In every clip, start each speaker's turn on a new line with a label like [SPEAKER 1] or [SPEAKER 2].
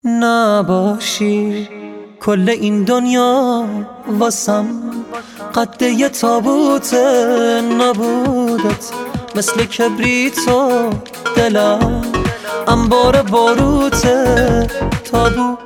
[SPEAKER 1] نباشی کل این دنیا واسم قد یه تابوت نبودت، مثل کبریت و دلم انبار باروت تابوت.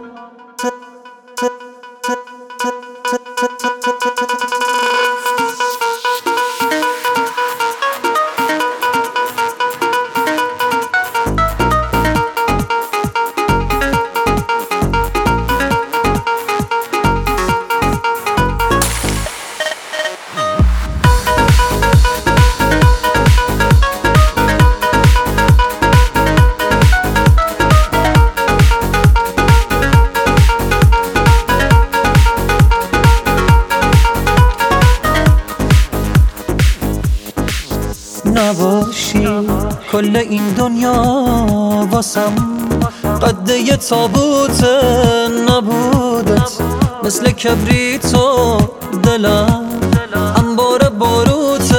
[SPEAKER 1] نباشی کل این دنیا واسم قد یه تابوت نبودت، مثل کبریت و دلم انبار باروت.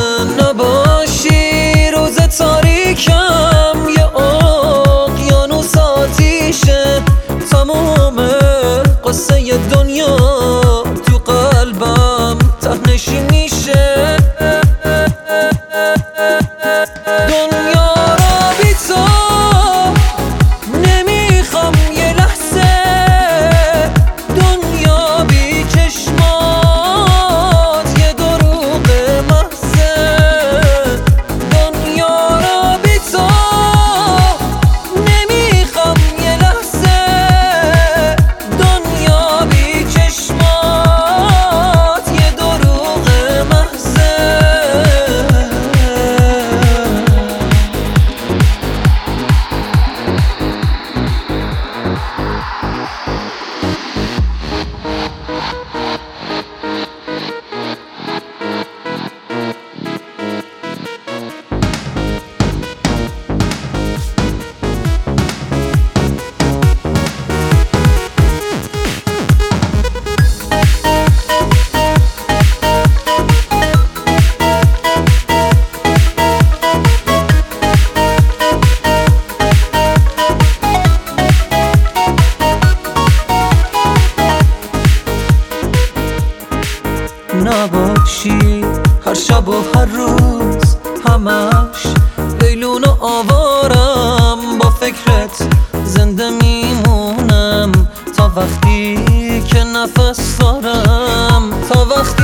[SPEAKER 1] نباشی روز تاریکم یه اقیانوس آتیشه، تموم قصه دنیا تو قلبم ته‌نشین میشه. دنیا را بی تو نمیخوام یه لحظه، دنیا بی چشمات یه دروغ محضه. دنیا را بی تو نمیخوام یه لحظه، دنیا بی چشمات یه دروغ محضه. نباشی هر شب و هر روز همش ویلون و آوارم، با فکرت زنده میمونم تا وقتی که نفس دارم، تا وقتی